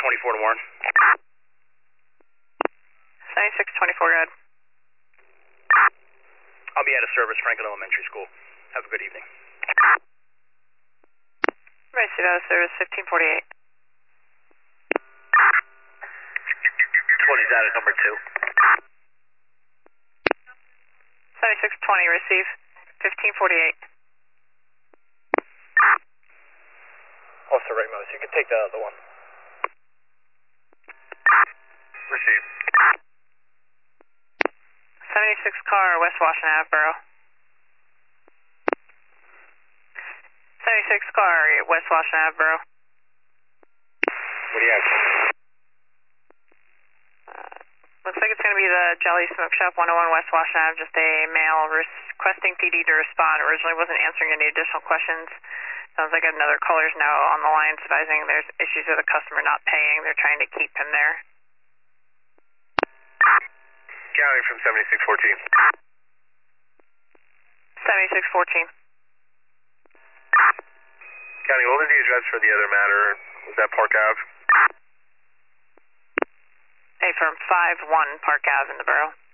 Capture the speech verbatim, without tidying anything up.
twenty-four to Warren. seventy-six twenty-four, go ahead. I'll be out of service, Franklin Elementary School. Have a good evening. Racing out of service, fifteen forty-eight. twenty's out of number two. seventy-six twenty, receive, fifteen forty-eight. Also, Ramos, you can take the other one. Receive. seventy-six car, West Washington Avenue, Borough. seventy-six car, West Washington Avenue, Borough. What do you have? Uh, looks like it's going to be the Jolly Smoke Shop, one oh one West Washington Avenue, just a male requesting P D to respond. Originally wasn't answering any additional questions. Sounds like another caller's now on the line advising there's issues with a customer not paying. They're trying to keep him there. County from seventy-six fourteen. seventy-six fourteen. County, what was the address for the other matter? Was that Park Ave? A firm five one Park Ave in the Borough.